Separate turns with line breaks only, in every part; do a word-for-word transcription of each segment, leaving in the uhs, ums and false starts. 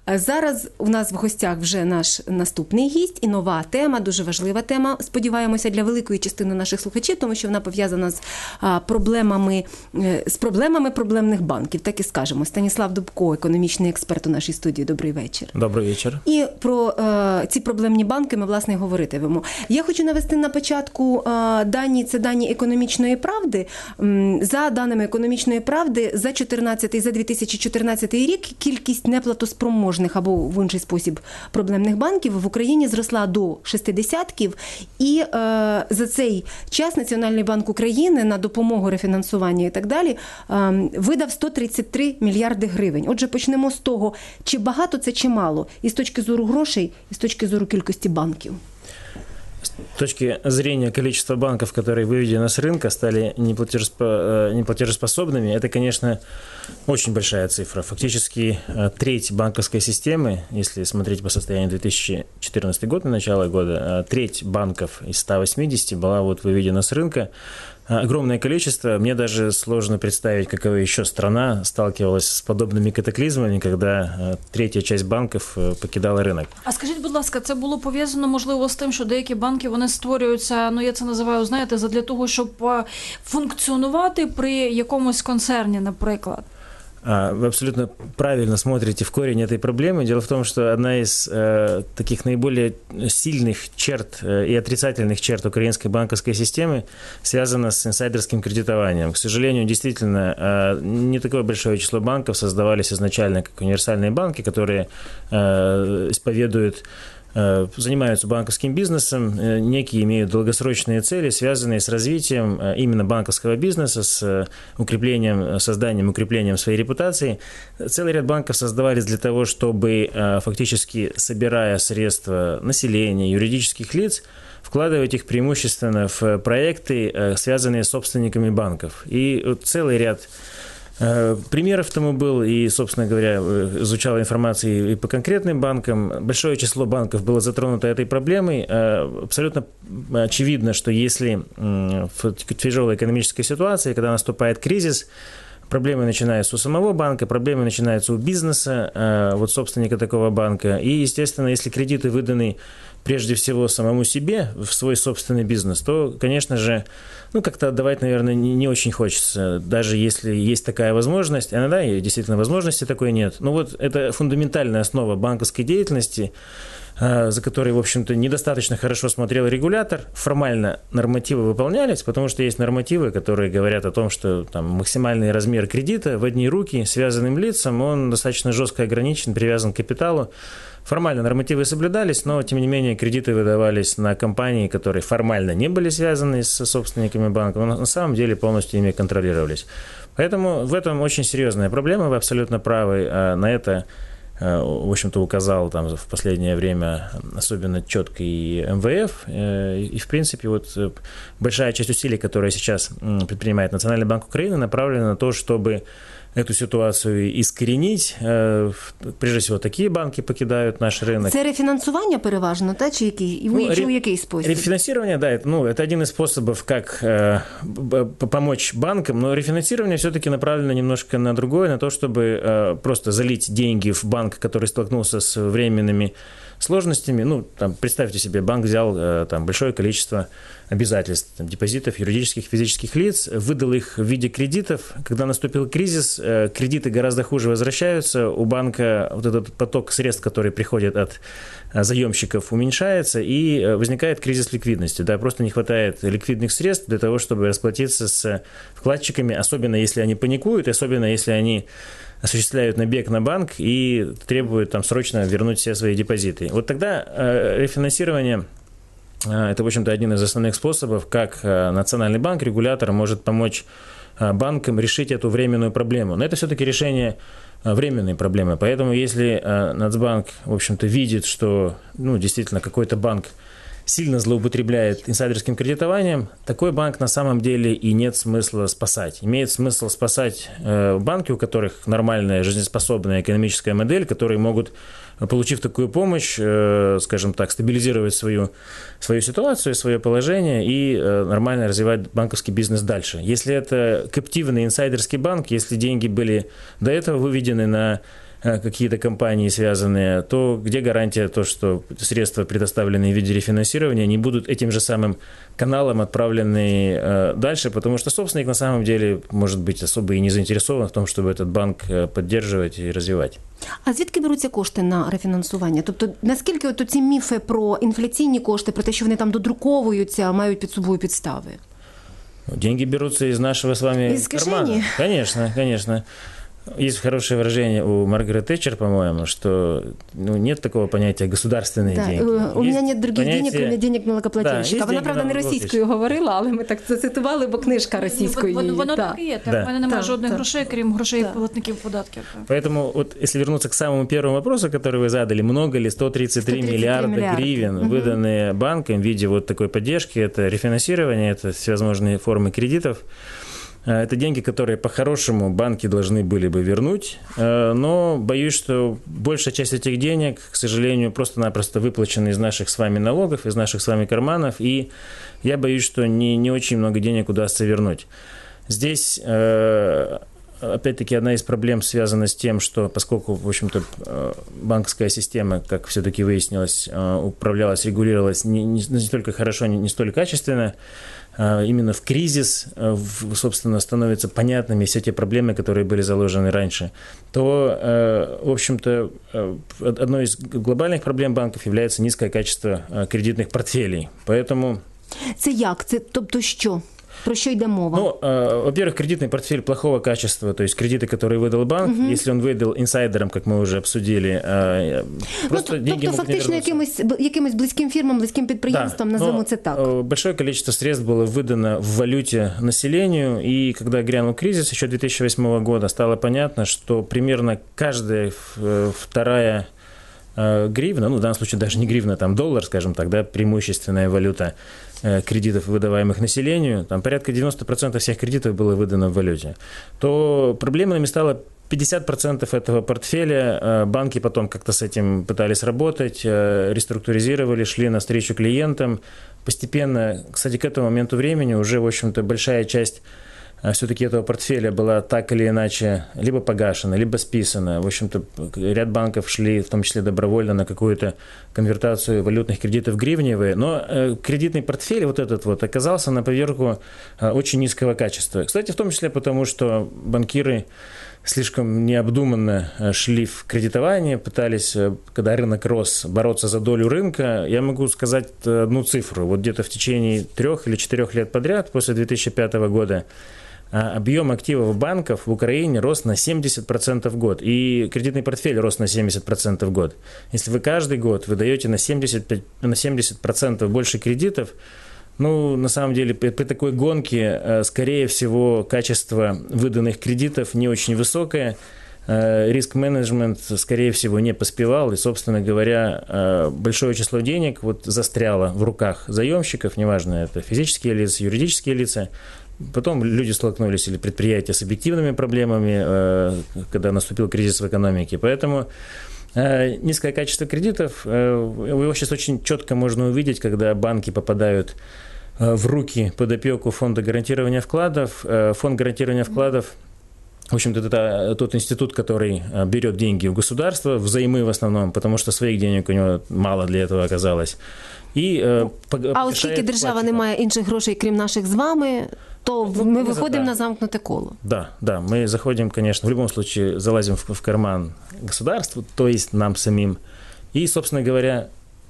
Зараз у нас в гостях вже наш наступний гість і нова тема, дуже важлива тема, сподіваємося, для великої частини наших слухачів, тому що вона пов'язана з проблемами, з проблемами проблемних банків, так і скажемо. Станіслав Дубко, економічний експерт у нашій студії. Добрий вечір.
Добрий вечір.
І про е, ці проблемні банки ми, власне, говоритимемо. Я хочу навести на початку е, дані, це дані економічної правди. За даними економічної правди, за чотирнадцятий, за дві тисячі чотирнадцятий рік кількість неплатоспроможних або в інший спосіб проблемних банків в Україні зросла до шестидесятків. І е, за цей час Національний банк України на допомогу, рефінансування і так далі е, видав сто тридцять три мільярди гривень. Отже, почнемо з того, чи багато це, чи мало, і з точки зору грошей, і з точки зору кількості банків.
С точки зрения количества банков, которые выведены с рынка, стали неплатежеспособными, это, конечно, очень большая цифра. Фактически треть банковской системы, если смотреть по состоянию две тысячи четырнадцатый год, на начало года, треть банков из ста восьмидесяти была вот выведена с рынка. Огромное количество. Мне даже сложно представить, какая еще страна сталкивалась с подобными катаклизмами, когда третя часть банків покидала ринок.
А скажіть, будь ласка, це було пов'язано, можливо, з тим, що деякі банки, вони створюються, ну я це називаю, знаєте, задля того, щоб функціонувати при якомусь концерні, наприклад?
Вы абсолютно правильно смотрите в корень этой проблемы. Дело в том, что одна из э, таких наиболее сильных черт э, и отрицательных черт украинской банковской системы связана с инсайдерским кредитованием. К сожалению, действительно, э, не такое большое число банков создавались изначально как универсальные банки, которые э, исповедуют, занимаются банковским бизнесом, некие имеют долгосрочные цели, связанные с развитием именно банковского бизнеса, с укреплением, созданием, укреплением своей репутации. Целый ряд банков создавались для того, чтобы фактически, собирая средства населения, юридических лиц, вкладывать их преимущественно в проекты, связанные с собственниками банков. И целый ряд примеров тому был, и, собственно говоря, изучала информацию и по конкретным банкам. Большое число банков было затронуто этой проблемой. Абсолютно очевидно, что если в тяжелой экономической ситуации, когда наступает кризис, проблемы начинаются у самого банка, проблемы начинаются у бизнеса, вот собственника такого банка. И, естественно, если кредиты выданы прежде всего самому себе в свой собственный бизнес, то, конечно же, ну, как-то отдавать, наверное, не, не очень хочется, даже если есть такая возможность. Иногда и действительно возможности такой нет. Но вот это фундаментальная основа банковской деятельности, за которой, в общем-то, недостаточно хорошо смотрел регулятор. Формально нормативы выполнялись, потому что есть нормативы, которые говорят о том, что там, максимальный размер кредита в одни руки связанным лицам, он достаточно жестко ограничен, привязан к капиталу. Формально нормативы соблюдались, но, тем не менее, кредиты выдавались на компании, которые формально не были связаны с собственниками банка, но на самом деле полностью ими контролировались. Поэтому в этом очень серьезная проблема, вы абсолютно правы. На это, в общем-то, указал там в последнее время особенно четко и эм вэ эф. И, в принципе, вот большая часть усилий, которые сейчас предпринимает Национальный банк Украины, направлена на то, чтобы эту ситуацию искоренить. Прежде всего, такие банки покидают наш рынок.
Це рефінансування переважно, та? Чи який, ну, чи у який спосіб?
Рефинансирование, да, это, ну, это один из способов, как э, помочь банкам, но рефинансирование все-таки направлено немножко на другое, на то, чтобы э, просто залить деньги в банк, который столкнулся с временными сложностями. Ну, там, представьте себе, банк взял э, там, большое количество обязательств, там, депозитов юридических, физических лиц, выдал их в виде кредитов. Когда наступил кризис, э, кредиты гораздо хуже возвращаются, у банка вот этот поток средств, который приходит от э, заемщиков, уменьшается, и э, возникает кризис ликвидности. Да, просто не хватает ликвидных средств для того, чтобы расплатиться с вкладчиками, особенно если они паникуют, особенно если они осуществляют набег на банк и требуют там срочно вернуть все свои депозиты. Вот тогда э, рефинансирование э, это, в общем-то, один из основных способов, как э, Национальный банк, регулятор, может помочь э, банкам решить эту временную проблему. Но это все-таки решение э, временной проблемы. Поэтому если э, Нацбанк, в общем-то, видит, что ну, действительно какой-то банк сильно злоупотребляет инсайдерским кредитованием, такой банк на самом деле и нет смысла спасать. Имеет смысл спасать э, банки, у которых нормальная жизнеспособная экономическая модель, которые могут, получив такую помощь, э, скажем так, стабилизировать свою, свою ситуацию, свое положение и э, нормально развивать банковский бизнес дальше. Если это кэптивный инсайдерский банк, если деньги были до этого выведены на какие-то компании связанные, то где гарантия то, что средства, предоставленные в виде рефинансирования, не будут этим же самым каналом отправлены дальше, потому что собственник на самом деле может быть особо и не заинтересован в том, чтобы этот банк поддерживать и развивать.
А звідки беруться кошти на рефінансування? Тобто, наскільки от ці міфи про інфляційні кошти, про те, що вони там додруковуються, мають під собою підстави?
Деньги берутся из нашего с вами
из
кармана.
Кишени?
Конечно, конечно. Есть хорошее выражение у Маргарет Тэтчер, по-моему, что ну, нет такого понятия государственные
да,
деньги.
У
есть
меня нет других
понятие...
денег, кроме денег налогоплательщика.
Да,
Вона, правда, не російською говорила, але ми так зацитували, бо книжка російською.
Воно, воно
да.
так і є.
Да.
В мене немає
Да,
жодних
да.
грошей, крім грошей
Да.
платників податків.
Поэтому, вот, если вернуться к самому первому вопросу, который вы задали, много ли сто тридцать три миллиарда
миллиарда.
гривен,
Угу.
выданные банкам в виде вот такой поддержки, это рефинансирование, это всевозможные формы кредитов. Это деньги, которые по-хорошему банки должны были бы вернуть, но боюсь, что большая часть этих денег, к сожалению, просто-напросто выплачены из наших с вами налогов, из наших с вами карманов, и я боюсь, что не, не очень много денег удастся вернуть. Здесь, опять-таки, одна из проблем связана с тем, что поскольку, в общем-то, банковская система, как все-таки выяснилось, управлялась, регулировалась не, не, не столько хорошо, не, не столь качественно, именно в кризис, собственно, становятся понятными все те проблемы, которые были заложены раньше, то, в общем-то, одной из глобальных проблем банков является низкое качество кредитных портфелей. Поэтому...
Це як? Це, тобто що? Про що йде мова?
Ну, э, во-первых, кредитный портфель плохого качества, то есть кредиты, которые выдал банк, угу. Если он выдал инсайдерам, как мы уже обсудили, э, просто
ну,
деньги
тобто,
могут не
фактично, якимось, якимось близьким фірмам, близьким підприємствам,
да,
назовемо це так.
Большое количество средств было выдано в валюте населению, и когда грянул кризис еще две тысячи восьмого года, стало понятно, что примерно каждая вторая гривна, ну, в данном случае даже не гривна, там доллар, скажем так, да, преимущественная валюта кредитов, выдаваемых населению, там порядка девяносто процентов всех кредитов было выдано в валюте, то проблемами стало пятьдесят процентов этого портфеля. Банки потом как-то с этим пытались работать, реструктуризировали, шли навстречу клиентам. Постепенно, кстати, к этому моменту времени уже, в общем-то, большая часть все-таки этого портфеля была так или иначе либо погашена, либо списана. В общем-то, ряд банков шли, в том числе добровольно, на какую-то конвертацию валютных кредитов в гривневые. Но кредитный портфель вот этот вот оказался на поверку очень низкого качества. Кстати, в том числе потому, что банкиры слишком необдуманно шли в кредитование, пытались, когда рынок рос, бороться за долю рынка. Я могу сказать одну цифру. Вот где-то в течение трех или четырех лет подряд, после две тысячи пятого года, объем активов банков в Украине рос на семьдесят процентов в год, и кредитный портфель рос на семьдесят процентов в год. Если вы каждый год выдаете на семьдесят пять, на семьдесят процентов больше кредитов, ну, на самом деле, при такой гонке, скорее всего, качество выданных кредитов не очень высокое, риск-менеджмент, скорее всего, не поспевал, и, собственно говоря, большое число денег вот застряло в руках заемщиков, неважно, это физические лица, юридические лица. Потом люди столкнулись, или предприятия, с объективными проблемами, когда наступил кризис в экономике. Поэтому низкое качество кредитов, его сейчас очень четко можно увидеть, когда банки попадают в руки под опеку фонда гарантирования вкладов. Фонд гарантирования вкладов, в общем-то, это тот институт, который берет деньги у государства, взаймы в основном, потому что своих денег у него мало для этого оказалось. І,
а оскільки держава не має інших грошей, крім наших з вами, то мы ну, выходим да. на замкнутое коло.
Да, да, мы заходим, конечно, в любом случае залазим в, в карман государству, то есть нам самим. И, собственно говоря,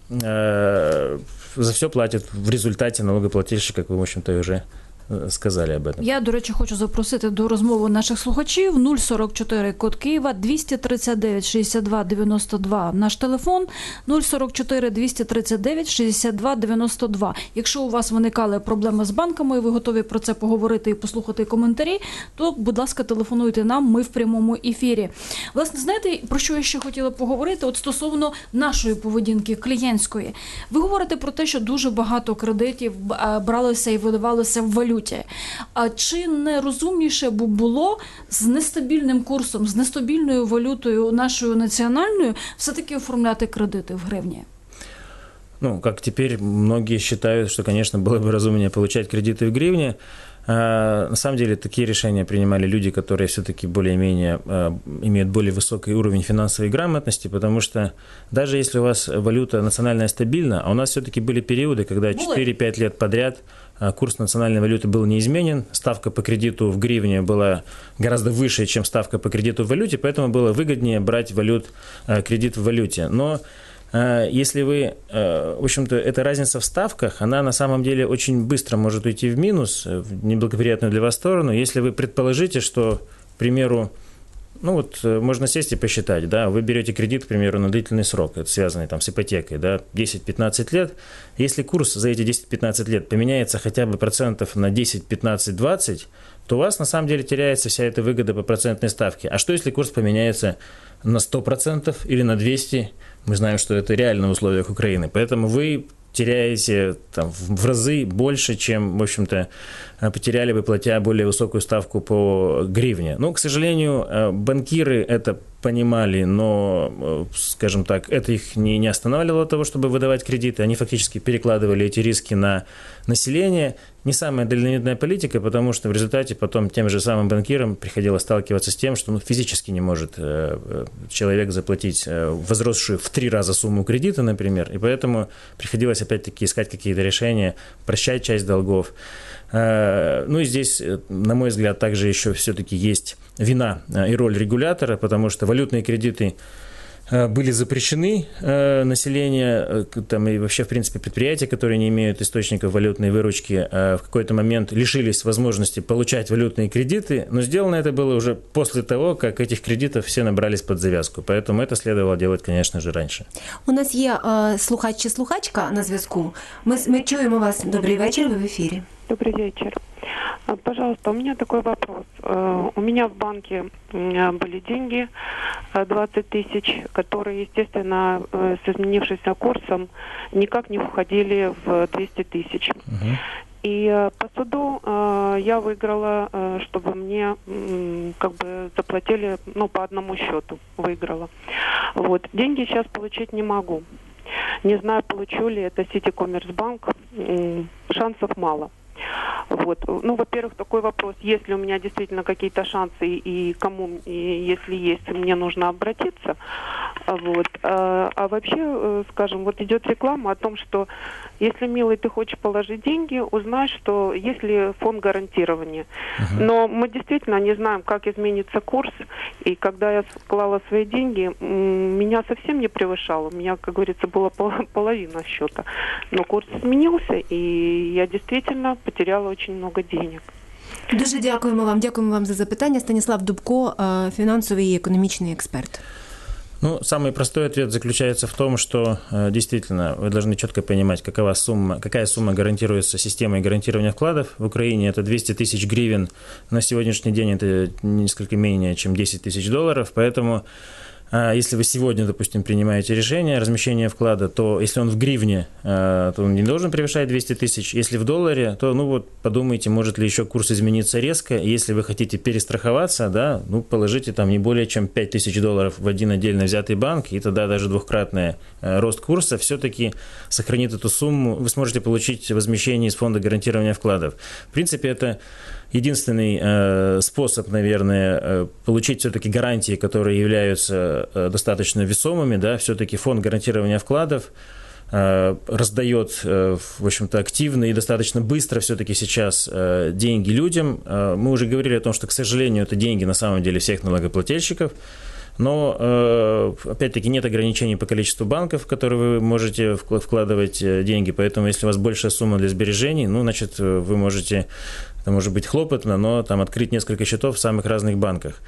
э, за все платят в результате налогоплательщик, как вы, в общем-то, уже сказали об этом.
Я, до речі, хочу запросити до розмови наших слухачів. нуль сорок чотири код Києва, двісті тридцять дев'ять шістдесят два дев'яносто два наш телефон, нуль сорок чотири двісті тридцять дев'ять шістдесят два дев'яносто два. Якщо у вас виникали проблеми з банками, і ви готові про це поговорити і послухати коментарі, то, будь ласка, телефонуйте нам, ми в прямому ефірі. Власне, знаєте, про що я ще хотіла поговорити? От стосовно нашої поведінки клієнтської. Ви говорите про те, що дуже багато кредитів бралося і видавалося в валюті. А чи не розумніше б було з нестабільним курсом, з нестабільною валютою нашою національною все-таки оформляти кредити в гривні?
Ну, как теперь многие считают, что, конечно, было бы разумнее получать кредиты в гривне. На самом деле такие решения принимали люди, которые все-таки более-менее имеют более высокий уровень финансовой грамотности, потому что даже если у вас валюта национальная стабильна, а у нас все-таки были периоды, когда четыре-пять лет подряд курс национальной валюты был неизменен, ставка по кредиту в гривне была гораздо выше, чем ставка по кредиту в валюте, поэтому было выгоднее брать валют, кредит в валюте. Но если вы, в общем-то, эта разница в ставках, она на самом деле очень быстро может уйти в минус, в неблагоприятную для вас сторону, если вы предположите, что, к примеру, ну вот можно сесть и посчитать, да, вы берете кредит, к примеру, на длительный срок, это связанный там с ипотекой, да, десять-пятнадцать лет, если курс за эти десять-пятнадцать лет поменяется хотя бы процентов на десять, пятнадцать, двадцать, то у вас на самом деле теряется вся эта выгода по процентной ставке. А что если курс поменяется на сто процентов или на двести процентов? Мы знаем, что это реально в условиях Украины, поэтому вы теряете там, в разы больше, чем, в общем-то, потеряли бы, платя более высокую ставку по гривне. Ну, к сожалению, банкиры это понимали, но, скажем так, это их не, не останавливало от того, чтобы выдавать кредиты. Они фактически перекладывали эти риски на население. Не самая дальновидная политика, потому что в результате потом тем же самым банкирам приходилось сталкиваться с тем, что ну, физически не может э, человек заплатить э, возросшую в три раза сумму кредита, например, и поэтому приходилось опять-таки искать какие-то решения, прощать часть долгов. Э, ну и здесь, на мой взгляд, также еще все-таки есть вина и роль регулятора, потому что валютные кредиты были запрещены э, население, э, там, и вообще, в принципе, предприятия, которые не имеют источников валютной выручки, э, в какой-то момент лишились возможности получать валютные кредиты, но сделано это было уже после того, как этих кредитов все набрались под завязку. Поэтому это следовало делать, конечно же, раньше.
У нас є е, слухач чи слухачка на зв'язку. Ми, ми чуємо вас. Добрий вечір, ви в ефірі.
Добрый вечер. Пожалуйста, у меня такой вопрос. У меня в банке были деньги, двадцать тысяч, которые, естественно, с изменившимся курсом никак не входили в двести тысяч. Uh-huh. И по суду я выиграла, чтобы мне как бы заплатили, ну, по одному счету выиграла. Вот. Деньги сейчас получить не могу. Не знаю, получу ли это Ситикоммерцбанк. Шансов мало. Вот. Ну, во-первых, такой вопрос, есть ли у меня действительно какие-то шансы и кому, и если есть, мне нужно обратиться. Вот. А, а вообще, скажем, вот идет реклама о том, что если, милый, ты хочешь положить деньги, узнай, что есть ли фонд гарантирования. Uh-huh. Но мы действительно не знаем, как изменится курс. И когда я вклала свои деньги, меня совсем не превышало. У меня, как говорится, была половина счета. Но курс изменился, и я действительно потеряла очень много денег.
Дуже дякуємо вам. Дякуємо вам за запитання. Станіслав Дубко, фінансовий і економічний експерт.
Ну, самый простой ответ заключается в том, что действительно вы должны четко понимать, какова сумма, какая сумма гарантируется системой гарантирования вкладов в Украине. Это двести тысяч гривен. На сегодняшний день это несколько менее, чем десять тысяч долларов. Поэтому если вы сегодня, допустим, принимаете решение о размещении вклада, то если он в гривне, то он не должен превышать двести тысяч. Если в долларе, то ну вот подумайте, может ли еще курс измениться резко. Если вы хотите перестраховаться, да, ну положите там не более чем пять тысяч долларов в один отдельно взятый банк, и тогда даже двухкратный рост курса все-таки сохранит эту сумму. Вы сможете получить возмещение из фонда гарантирования вкладов. В принципе, это единственный э, способ, наверное, э, получить все-таки гарантии, которые являются э, достаточно весомыми, да, все-таки фонд гарантирования вкладов э, раздает, э, в общем-то, активно и достаточно быстро все-таки сейчас э, деньги людям. Э, мы уже говорили о том, что, к сожалению, это деньги на самом деле всех налогоплательщиков. Но, опять-таки, нет ограничений по количеству банков, в которые вы можете вкладывать деньги, поэтому если у вас большая сумма для сбережений, ну, значит, вы можете, это может быть хлопотно, но там открыть несколько счетов в самых разных банках.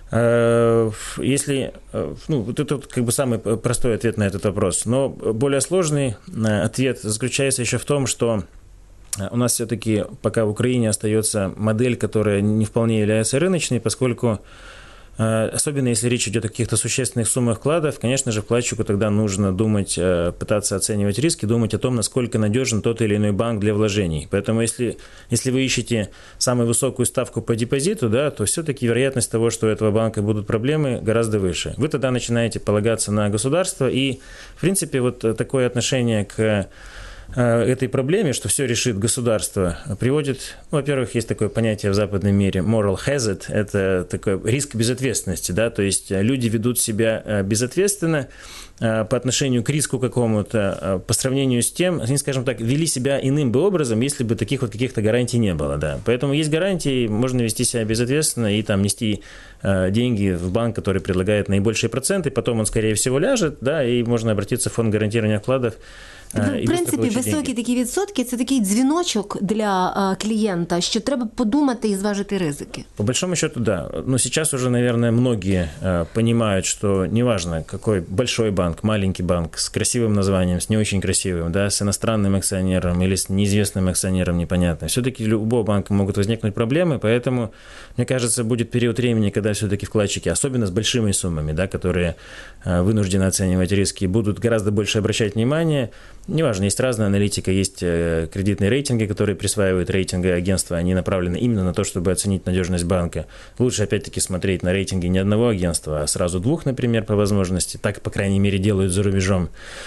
Если, ну, вот это как бы самый простой ответ на этот вопрос, но более сложный ответ заключается еще в том, что у нас все-таки пока в Украине остается модель, которая не вполне является рыночной, поскольку особенно если речь идет о каких-то существенных суммах вкладов, конечно же, вкладчику тогда нужно думать, пытаться оценивать риски, думать о том, насколько надежен тот или иной банк для вложений. Поэтому если, если вы ищете самую высокую ставку по депозиту, да, то все-таки вероятность того, что у этого банка будут проблемы, гораздо выше. Вы тогда начинаете полагаться на государство, и, в принципе, вот такое отношение к этой проблеме, что все решит государство, приводит, ну, во-первых, есть такое понятие в западном мире moral hazard, это такой риск безответственности, да, то есть люди ведут себя безответственно по отношению к риску какому-то, по сравнению с тем, они, скажем так, вели себя иным бы образом, если бы таких вот каких-то гарантий не было, да. Поэтому есть гарантии, можно вести себя безответственно и там нести деньги в банк, который предлагает наибольшие проценты, потом он, скорее всего, ляжет, да, и можно обратиться в фонд гарантирования вкладов.
В принципі, високі такі відсотки – це такий дзвіночок для клієнта, що треба подумати и зважити ризики.
По большому счету, да. Но сейчас уже, наверное, многие понимают, что неважно, какой большой банк, маленький банк, с красивым названием, с не очень красивым, да, с иностранным акционером или с неизвестным акционером, непонятно. Все-таки у любого банка могут возникнуть проблемы, поэтому, мне кажется, будет период времени, когда все-таки вкладчики, особенно с большими суммами, да, которые вынуждены оценивать риски, будут гораздо больше обращать внимание. Неважно, есть разная аналитика, есть кредитные рейтинги, которые присваивают рейтинги агентства, они направлены именно на то, чтобы оценить надежность банка. Лучше, опять-таки, смотреть на рейтинги не одного агентства, а сразу двух, например, по возможности. Так, по крайней мере, делают за рубежом.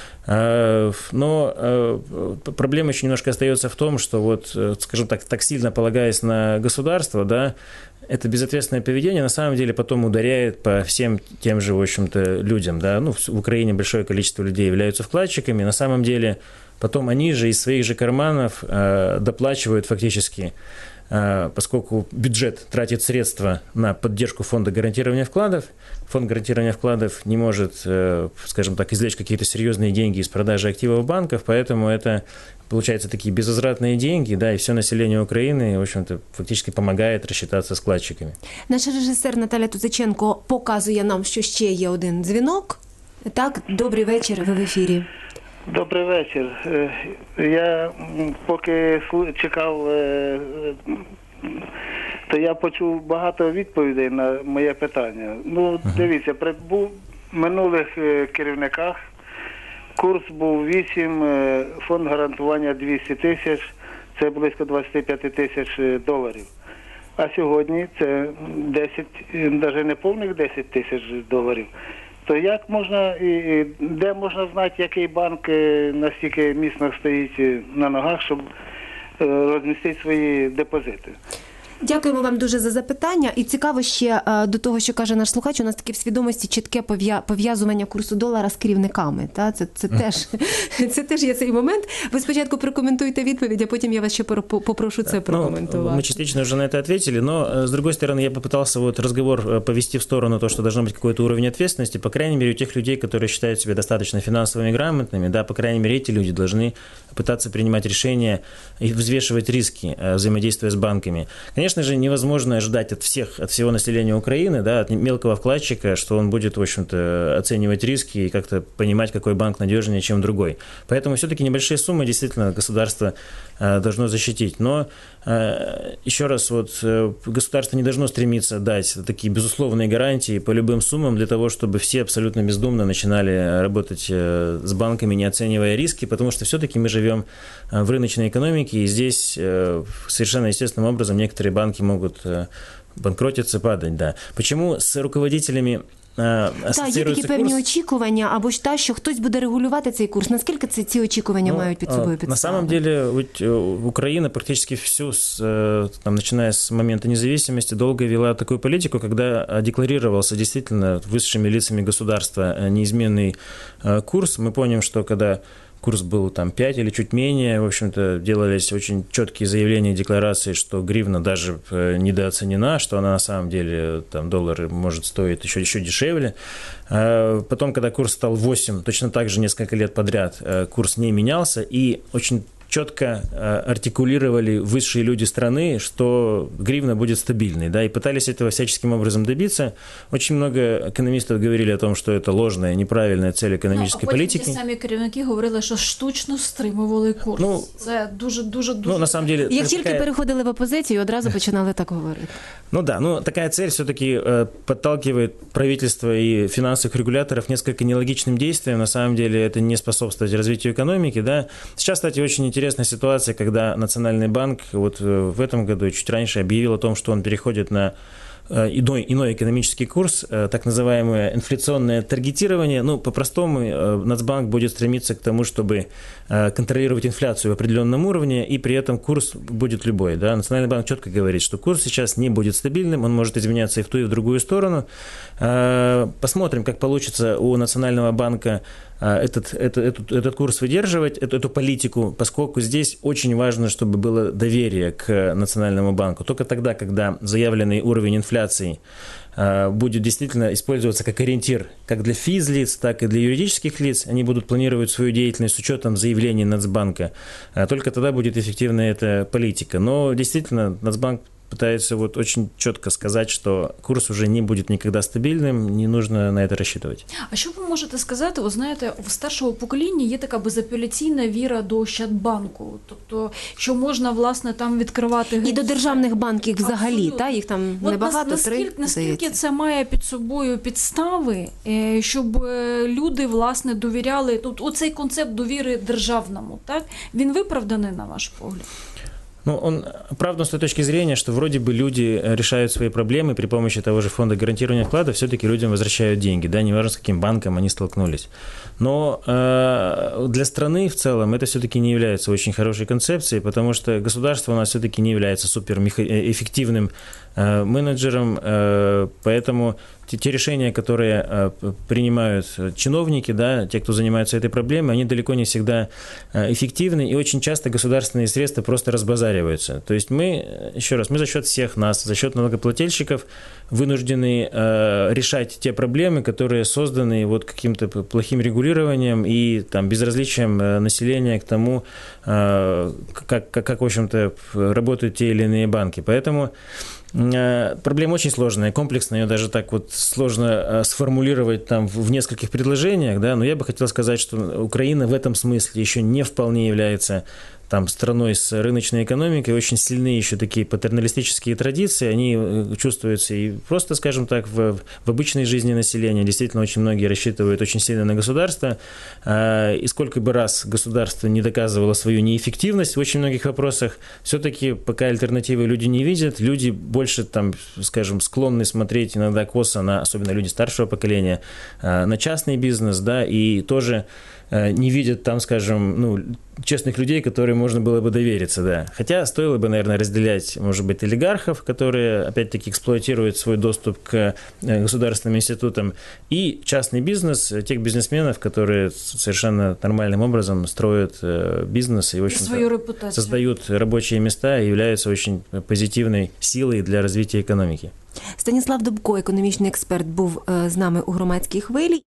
Но проблема еще немножко остается в том, что вот, скажем так, так сильно полагаясь на государство, да, это безответственное поведение на самом деле потом ударяет по всем тем же, в общем-то, людям. Да? Ну, в Украине большое количество людей являются вкладчиками. На самом деле потом они же из своих же карманов э, доплачивают фактически, э, поскольку бюджет тратит средства на поддержку фонда гарантирования вкладов. Фонд гарантирования вкладов не может, э, скажем так, извлечь какие-то серьезные деньги из продажи активов банков, поэтому это получаются такие безвозвратные деньги, да, и все население Украины, в общем-то, фактически помогает рассчитаться с вкладчиками.
Наш режисер Наталя Тузиченко показує нам, що ще є один дзвінок. Так, добрий вечір, ви в ефірі.
Добрий вечір. Я поки чекав, то я почув багато відповідей на моє питання. Ну, дивіться, при минулих керівниках курс був вісім, фонд гарантування двісті тисяч, це близько двадцять п'ять тисяч доларів. А сьогодні це десять, навіть не повних десять тисяч доларів. То як можна, і де можна знати, який банк настільки міцно стоїть на ногах, щоб розмістити свої депозити?
Дякуємо вам дуже за запитання. І цікаво ще до того, що каже наш слухач, у нас таке в свідомості чітке пов'язування курсу долара з керівниками. Та? Це, це, теж, це теж є цей момент. Ви спочатку прокоментуйте відповідь, а потім я вас ще попрошу це прокоментувати.
Ну, мы частично уже на это ответили, но, с другой стороны, я попытался вот разговор повести в сторону то, что должно быть какой-то уровень ответственности, по крайней мере, у тех людей, которые считают себя достаточно финансово грамотными, да, по крайней мере, эти люди должны пытаться принимать решения и взвешивать риски взаимодействия с банками. Конечно же, невозможно ожидать от всех, от всего населения Украины, да, от мелкого вкладчика, что он будет, в общем-то, оценивать риски и как-то понимать, какой банк надежнее, чем другой. Поэтому все-таки небольшие суммы действительно государство э, должно защитить. Но э, еще раз, вот, э, государство не должно стремиться дать такие безусловные гарантии по любым суммам для того, чтобы все абсолютно бездумно начинали работать э, с банками, не оценивая риски, потому что все-таки мы живем э, в рыночной экономике, и здесь э, совершенно естественным образом некоторые банки могут банкротиться, падать, да. Почему с руководителями
Так, є такі певні курс... очікування, або ж та, що хтось буде регулювати цей курс. Наскільки ці, ці очікування ну, мають під собою підстави?
На самом деле, Украина практически всю, там, начиная с момента независимости, долго вела такую политику, когда декларировался действительно высшими лицами государства неизменный курс. Мы помним, что когда курс был там пять или чуть менее, в общем-то, делались очень четкие заявления и декларации, что гривна даже недооценена, что она на самом деле, там, доллар может стоить еще, еще дешевле. Потом, когда курс стал восемь, точно так же несколько лет подряд курс не менялся, и очень четко артикулировали высшие люди страны, что гривна будет стабильной, да, и пытались этого всяческим образом добиться. Очень много экономистов говорили о том, что это ложная, неправильная цель экономической ну, а
політики. Ті самі керівники говорили, що штучно стримували курс. Ну, це дуже, дуже, дуже...
Ну, на самом деле...
Як тільки такая... переходили в опозицію, одразу починали так говорити.
Ну да, ну такая цель все-таки э, подталкивает правительство и финансовых регуляторов несколько нелогичным действиям. На самом деле это не способствует развитию экономики, да. Сейчас, кстати, очень интересная ситуация, когда Национальный банк вот в этом году и чуть раньше объявил о том, что он переходит на иной, иной экономический курс, так называемое инфляционное таргетирование. Ну, по-простому, Нацбанк будет стремиться к тому, чтобы контролировать инфляцию в определенном уровне, и при этом курс будет любой. Да? Национальный банк четко говорит, что курс сейчас не будет стабильным, он может изменяться и в ту, и в другую сторону. Посмотрим, как получится у Национального банка этот, этот, этот, этот курс выдерживать, эту, эту политику, поскольку здесь очень важно, чтобы было доверие к Национальному банку. Только тогда, когда заявленный уровень инфляции будет действительно использоваться как ориентир как для физлиц, так и для юридических лиц, они будут планировать свою деятельность с учетом заявлений Нацбанка, только тогда будет эффективна эта политика. Но действительно Нацбанк пытается вот очень четко сказати, що курс уже не буде ніколи стабільним, не нужно на це розраховувати.
А що ви можете сказати? Ви знаєте, в старшого покоління є така безапеляційна віра до Ощадбанку, тобто, що можна, власне, там відкривати...
І до державних банків взагалі, та? Їх там
от
небагато,
наскільки,
три,
наскільки це має під собою підстави, щоб люди, власне, довіряли, тут оцей концепт довіри державному, так? Він виправданий, на ваш погляд?
Ну, он оправдан с той точки зрения, что вроде бы люди решают свои проблемы при помощи того же фонда гарантирования вклада, все-таки людям возвращают деньги, да, неважно, с каким банком они столкнулись. Но э, для страны в целом это все-таки не является очень хорошей концепцией, потому что государство у нас все-таки не является суперэффективным э, менеджером, э, поэтому те, те решения, которые э, принимают чиновники, да, те, кто занимается этой проблемой, они далеко не всегда э, эффективны, и очень часто государственные средства просто разбазариваются. То есть мы, еще раз, мы за счет всех нас, за счет налогоплательщиков вынуждены э, решать те проблемы, которые созданы вот каким-то плохим регулированием и там, безразличием э, населения к тому, э, как, как, как, в общем-то, работают те или иные банки. Поэтому проблема очень сложная, комплексная, ее даже так вот сложно сформулировать там в нескольких предложениях, да, но я бы хотел сказать, что Украина в этом смысле еще не вполне является там страной с рыночной экономикой, очень сильные еще такие патерналистические традиции, они чувствуются и просто, скажем так, в, в обычной жизни населения. Действительно, очень многие рассчитывают очень сильно на государство, и сколько бы раз государство не доказывало свою неэффективность в очень многих вопросах, все-таки пока альтернативы люди не видят, люди больше, там, скажем, склонны смотреть иногда косо на, особенно люди старшего поколения, на частный бизнес, да, и тоже не видят там, скажем, ну, честных людей, которым можно было бы довериться, да. Хотя стоило бы, наверное, разделять, может быть, олигархов, которые, опять-таки, эксплуатируют свой доступ к государственным институтам, и частный бизнес, тех бизнесменов, которые совершенно нормальным образом строят бизнес и, в общем-то, создают рабочие места и являются очень позитивной силой для развития экономики.
Станіслав Дубко, економічний експерт, був з нами у громадській хвилі.